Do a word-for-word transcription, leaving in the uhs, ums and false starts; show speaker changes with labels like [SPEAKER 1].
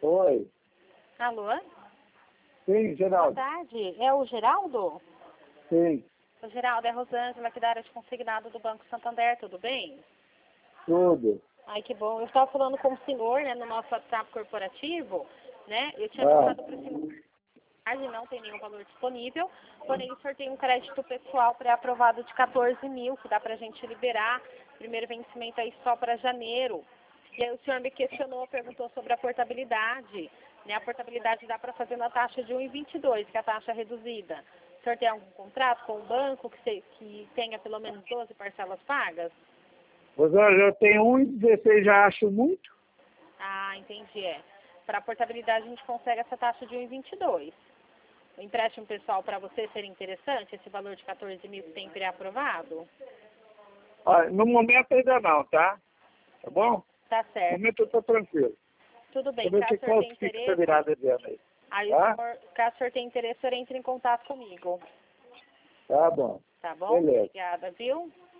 [SPEAKER 1] Oi.
[SPEAKER 2] Alô?
[SPEAKER 1] Sim,
[SPEAKER 2] Boa
[SPEAKER 1] Geraldo.
[SPEAKER 2] tarde. É o Geraldo?
[SPEAKER 1] Sim,
[SPEAKER 2] O Geraldo é a Rosângela, aqui da área de consignado do Banco Santander, tudo bem?
[SPEAKER 1] tudo.
[SPEAKER 2] Ai, que bom. Eu estava falando com o senhor, né, no nosso WhatsApp corporativo, né? Eu tinha
[SPEAKER 1] Ah,
[SPEAKER 2] passado para o senhor, não tem nenhum valor disponível, porém o senhor tem um crédito pessoal pré-aprovado de quatorze mil, que dá para a gente liberar. Primeiro vencimento aí só para janeiro. E aí o senhor me questionou, perguntou sobre a portabilidade. Né? A portabilidade dá para fazer na taxa de um vírgula vinte e dois, que é a taxa reduzida. O senhor tem algum contrato com o banco que, se, que tenha pelo menos doze parcelas pagas?
[SPEAKER 1] Rosângela, eu tenho um e dezesseis, já acho muito.
[SPEAKER 2] Ah, entendi, é. Para a portabilidade a gente consegue essa taxa de um vírgula vinte e dois. O empréstimo pessoal para você seria interessante, esse valor de quatorze mil que tem pré-aprovado?
[SPEAKER 1] Olha, no momento ainda não, tá? Tá bom?
[SPEAKER 2] Tá
[SPEAKER 1] No
[SPEAKER 2] certo.
[SPEAKER 1] momento eu tô tranquilo.
[SPEAKER 2] Tudo
[SPEAKER 1] Deixa
[SPEAKER 2] bem,
[SPEAKER 1] eu ver
[SPEAKER 2] caso
[SPEAKER 1] que
[SPEAKER 2] o senhor
[SPEAKER 1] qual
[SPEAKER 2] tenha
[SPEAKER 1] fica essa
[SPEAKER 2] interesse,
[SPEAKER 1] virada dizendo aí.
[SPEAKER 2] aí o
[SPEAKER 1] Tá?
[SPEAKER 2] senhor, caso o senhor tenha interesse, o senhor entre em contato comigo.
[SPEAKER 1] Tá bom.
[SPEAKER 2] Tá bom?
[SPEAKER 1] Beleza.
[SPEAKER 2] Obrigada, viu?